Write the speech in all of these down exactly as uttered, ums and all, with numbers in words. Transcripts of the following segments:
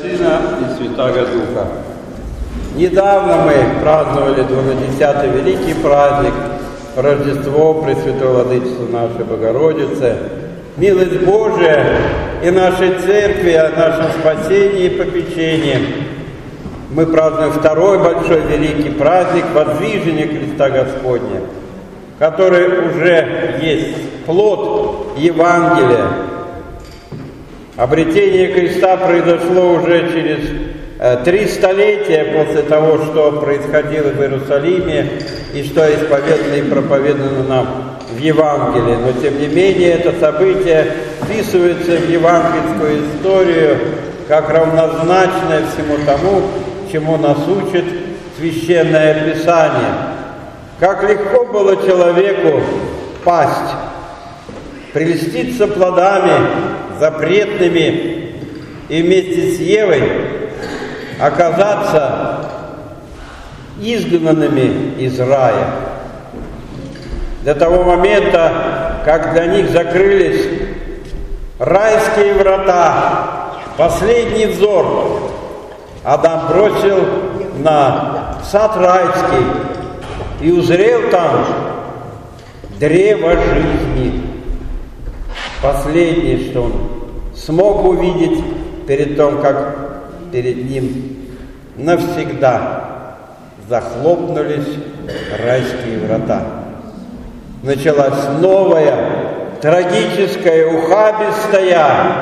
Сына и Святаго Духа. Недавно мы праздновали двунадесятый великий праздник Рождество Пресвятой Владычицы нашей Богородицы. Милость Божия и нашей Церкви о нашем спасении и попечении. Мы празднуем второй большой великий праздник Воздвижения Христа Господня, который уже есть плод Евангелия. Обретение Христа произошло уже через э, три столетия после того, что происходило в Иерусалиме и что исповедано и проповедано нам в Евангелии. Но тем не менее это событие вписывается в евангельскую историю как равнозначное всему тому, чему нас учит Священное Писание. Как легко было человеку пасть, прельститься плодами запретными и вместе с Евой оказаться изгнанными из рая. До того момента, как для них закрылись райские врата, последний взор Адам бросил на сад райский и узрел там древо жизни. Последнее, что он смог увидеть перед тем, как перед ним навсегда захлопнулись райские врата. Началась новая, трагическая, ухабистая,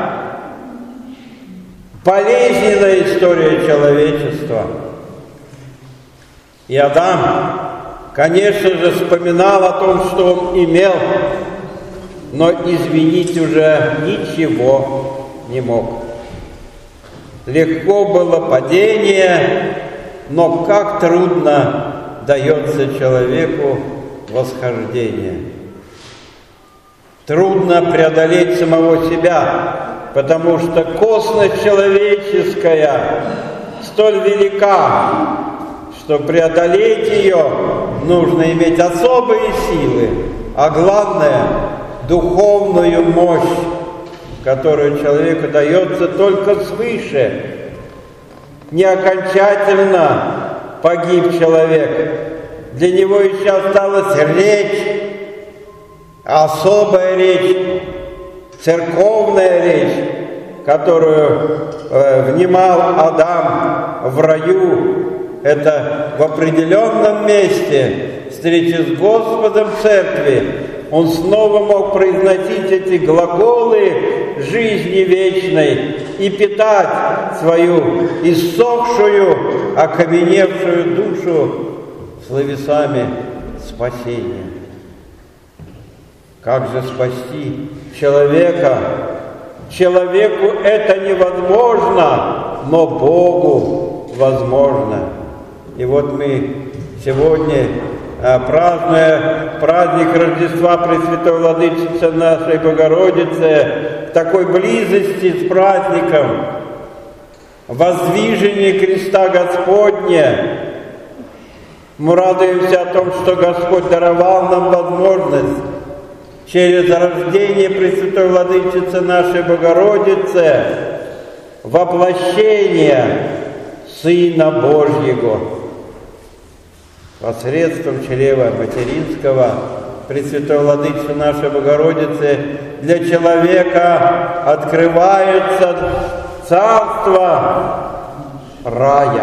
болезненная история человечества. И Адам, конечно же, вспоминал о том, что он имел, но изменить уже ничего не мог. Легко было падение, но как трудно дается человеку восхождение. Трудно преодолеть самого себя, потому что косность человеческая столь велика, что преодолеть ее нужно иметь особые силы, а главное – духовную мощь, которую человеку дается только свыше. Не окончательно погиб человек. Для него еще осталась речь, особая речь, церковная речь, которую э, внимал Адам в раю. Это в определенном месте встречи с Господом в церкви. Он снова мог произносить эти глаголы жизни вечной и питать свою иссохшую, окаменевшую душу словесами спасения. Как же спасти человека? Человеку это невозможно, но Богу возможно. И вот мы сегодня, празднуя праздник Рождества Пресвятой Владычицы нашей Богородицы, в такой близости с праздником Воздвижения Христа Господня, мы радуемся о том, что Господь даровал нам возможность через рождение Пресвятой Владычицы нашей Богородицы воплощение Сына Божьего. Посредством чрева материнского Пресвятой Владычицы нашей Богородицы для человека открывается царство рая.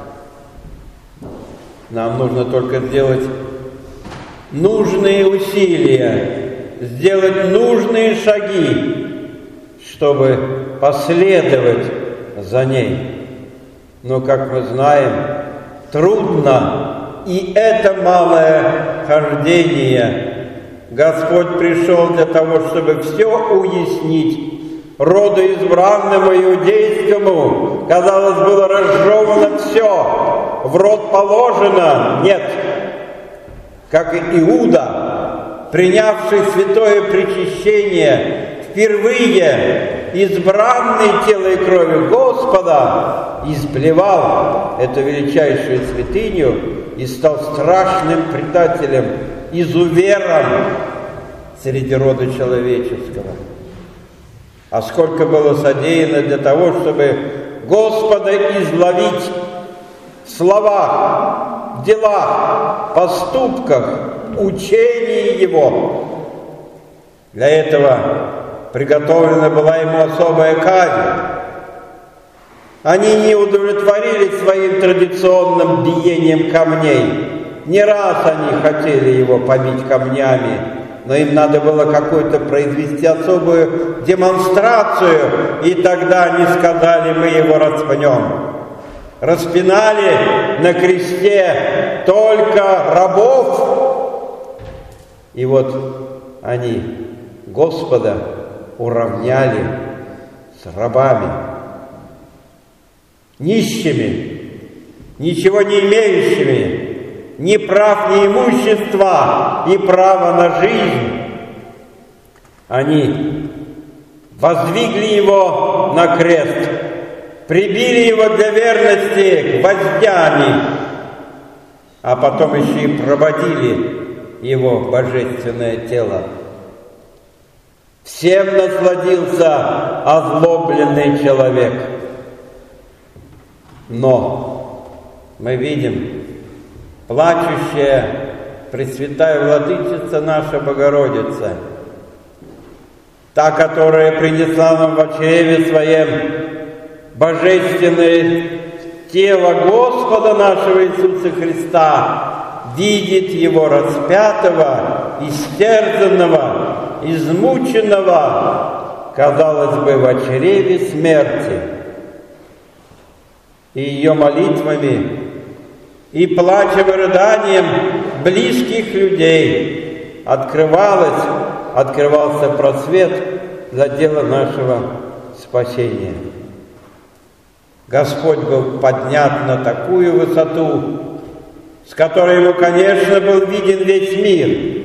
Нам нужно только сделать нужные усилия, сделать нужные шаги, чтобы последовать за ней. Но, как мы знаем, трудно. И это малое хождение. Господь пришел для того, чтобы все уяснить. Роду избранному иудейскому, казалось, было разжевано все. В рот положено? Нет. Как и Иуда, принявший святое причащение, впервые избранный тело и крови Господа, изблевал эту величайшую святыню и стал страшным предателем, изувером среди рода человеческого. А сколько было содеяно для того, чтобы Господа изловить в словах, делах, поступках, учении Его. Для этого приготовлена была Ему особая казнь. Они не удовлетворились своим традиционным биением камней. Не раз они хотели Его побить камнями, но им надо было какую-то произвести особую демонстрацию, и тогда они сказали: мы Его распнем. Распинали на кресте только рабов. И вот они Господа уравняли с рабами, нищими, ничего не имеющими, ни прав, ни имущества, и права на жизнь. Они воздвигли Его на крест, прибили Его для верности гвоздями, а потом еще и проводили Его божественное тело. Всем насладился озлобленный человек. Но мы видим, плачущая Пресвятая Владычица наша Богородица, та, которая принесла нам в чреве своем божественное тело Господа нашего Иисуса Христа, видит Его распятого, истерзанного, измученного, казалось бы, в чреве смерти. И ее молитвами, и плачем и рыданием близких людей открывалось, открывался просвет для дела нашего спасения. Господь был поднят на такую высоту, с которой Ему, конечно, был виден весь мир.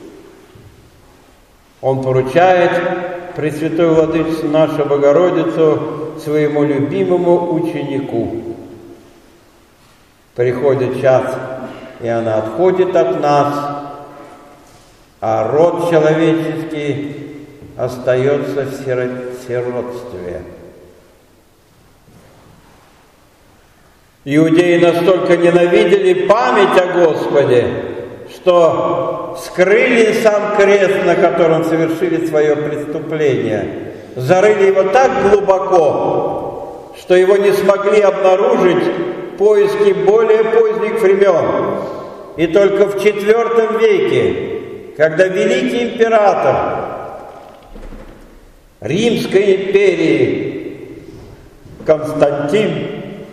Он поручает Пресвятую Владычицу нашу Богородицу своему любимому ученику. Приходит час, и она отходит от нас, а род человеческий остается в сиротстве. Иудеи настолько ненавидели память о Господе, что скрыли сам крест, на котором совершили свое преступление, зарыли его так глубоко, что его не смогли обнаружить поиски более поздних времен. И только в четвертом веке, когда великий император Римской империи Константин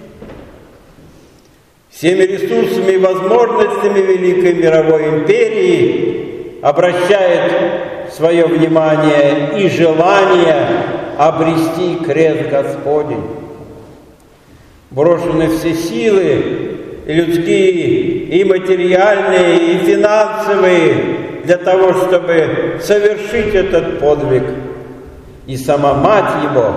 всеми ресурсами и возможностями Великой мировой империи обращает свое внимание и желание обрести крест Господень. Брошены все силы, и людские, и материальные, и финансовые, для того, чтобы совершить этот подвиг. И сама мать его,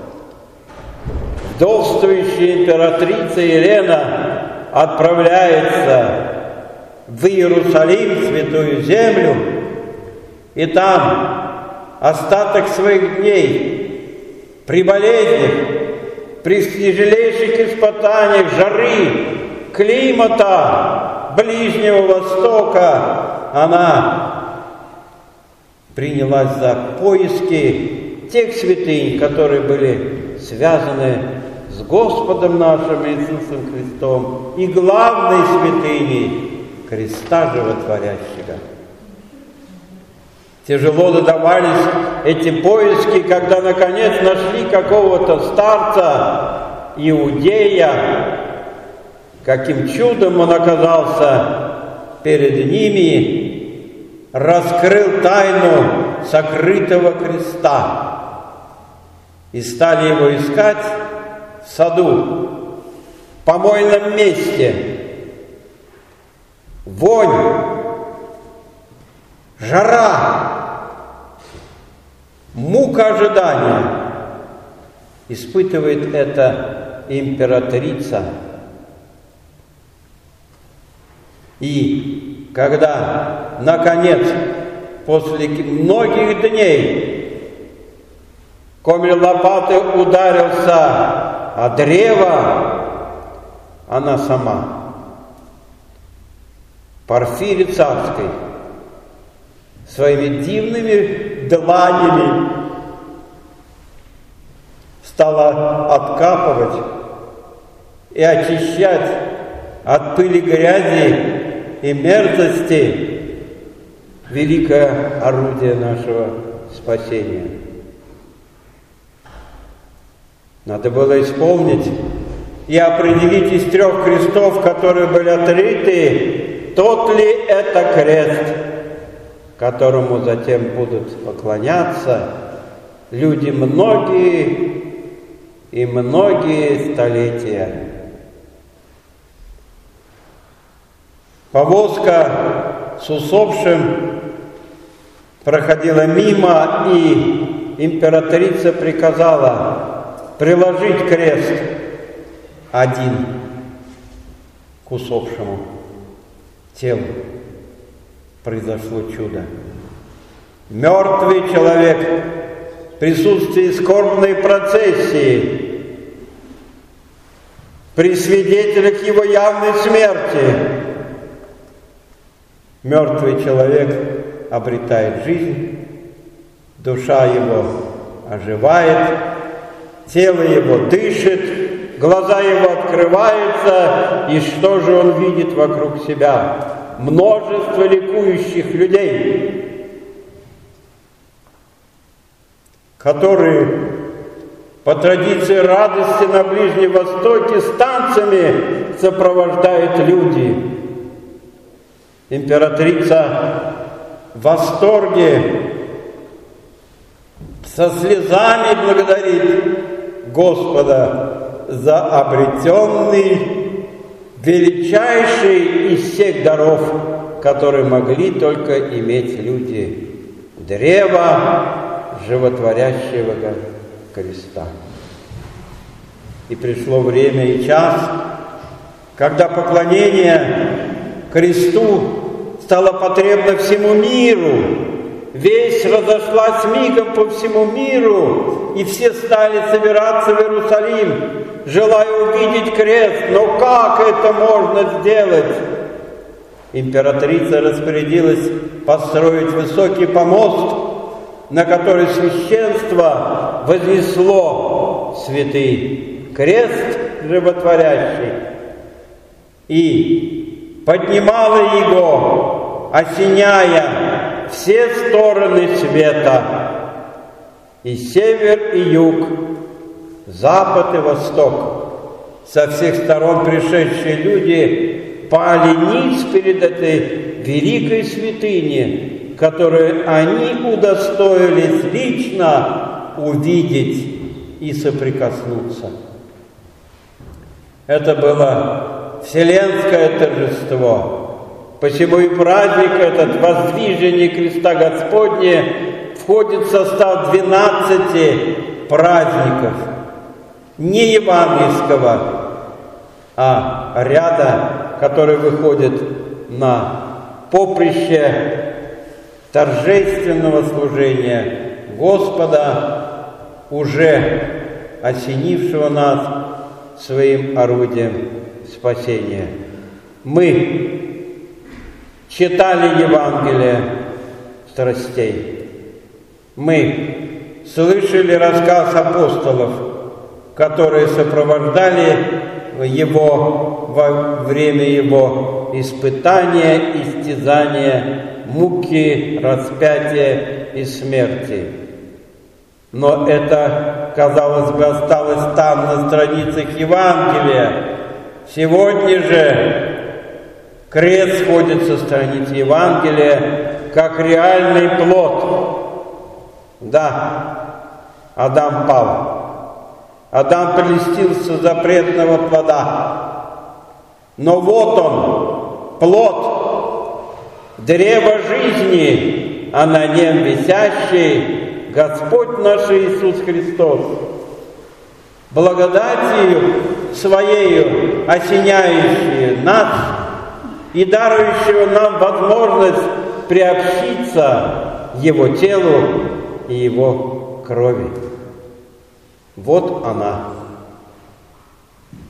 вдовствующая императрица Елена, отправляется в Иерусалим, Святую Землю, и там остаток своих дней при болезнях, при тяжелейших испытаниях жары, климата Ближнего Востока, она принялась за поиски тех святынь, которые были связаны с Господом нашим Иисусом Христом и главной святыней креста животворящего. Тяжело додавались эти поиски, когда наконец нашли какого-то старца, иудея. Каким чудом он оказался перед ними, раскрыл тайну сокрытого креста. И стали его искать в саду, в помойном месте. Вонь, жара, мука ожидания. Испытывает это императрица. И когда, наконец, после многих дней Комель Лопаты ударился а древо – она сама. Порфирий Царский своими дивными дланями стала откапывать и очищать от пыли, грязи и мерзости великое орудие нашего спасения. Надо было исполнить и определить из трех крестов, которые были отрыты, тот ли это крест, которому затем будут поклоняться люди многие и многие столетия. Повозка с усопшим проходила мимо, и императрица приказала приложить крест один к усопшему телу. Произошло чудо. Мертвый человек в присутствии скорбной процессии, при свидетелях его явной смерти, мертвый человек обретает жизнь, душа его оживает, тело его дышит, глаза его открываются, и что же он видит вокруг себя? Множество ликующих людей, которые по традиции радости на Ближнем Востоке с танцами сопровождают люди. Императрица в восторге, со слезами благодарит Господа за обретенный величайший из всех даров, которые могли только иметь люди, древо животворящего креста. И пришло время и час, когда поклонение кресту стало потребно всему миру. Весть разошлась мигом по всему миру, и все стали собираться в Иерусалим, желая увидеть крест. Но как это можно сделать? Императрица распорядилась построить высокий помост, на который священство вознесло святый крест животворящий и поднимало его, осеняя все стороны света, и север, и юг, запад и восток. Со всех сторон пришедшие люди пали ниц перед этой великой святыней, которую они удостоились лично увидеть и соприкоснуться. Это было вселенское торжество. Посему и праздник этот, воздвижение креста Господня, входит в состав двенадцати праздников, не евангельского, а ряда, который выходит на поприще торжественного служения Господа, уже осенившего нас своим орудием спасения. Мы читали Евангелие страстей. Мы слышали рассказ апостолов, которые сопровождали его во время его испытания, истязания, муки, распятия и смерти. Но это, казалось бы, осталось там, на страницах Евангелия. Сегодня же крест сходит со страниц Евангелия как реальный плод. Да, Адам пал. Адам прельстился запретного плода. Но вот он, плод, древо жизни, а на нем висящий Господь наш Иисус Христос. Благодатью Своею осеняющей нас и дарующего нам возможность приобщиться Его телу и Его крови. Вот она,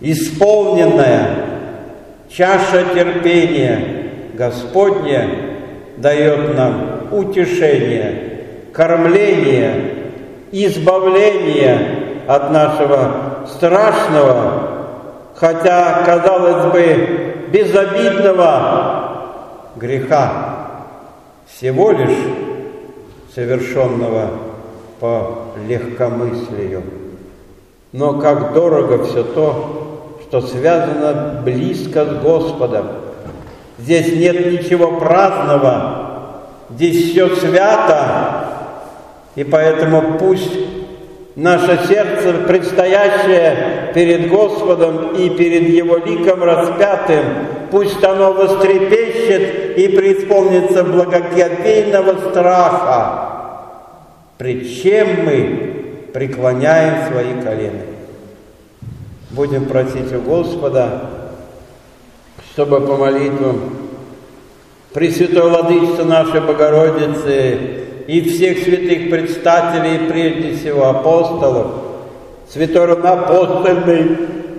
исполненная чаша терпения Господня дает нам утешение, кормление, избавление от нашего страшного, хотя, казалось бы, безобидного греха, всего лишь совершенного по легкомыслию. Но как дорого все то, что связано близко с Господом. Здесь нет ничего праздного, здесь все свято, и поэтому пусть наше сердце, предстоящее перед Господом и перед Его ликом распятым, пусть оно вострепещет и преисполнится благоговейного страха, пред чем мы преклоняем свои колени. Будем просить у Господа, чтобы по молитвам Пресвятой Владычицы нашей Богородицы и всех святых предстателей, прежде всего апостолов, святой равноапостольной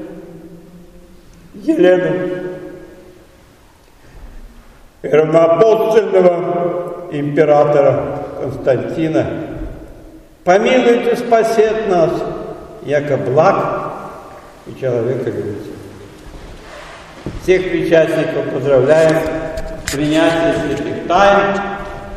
Елены, и равноапостольного императора Константина, помилует и спасет нас, яко благ и человеколюбец. Всех причастников поздравляем с принятием святых тайн.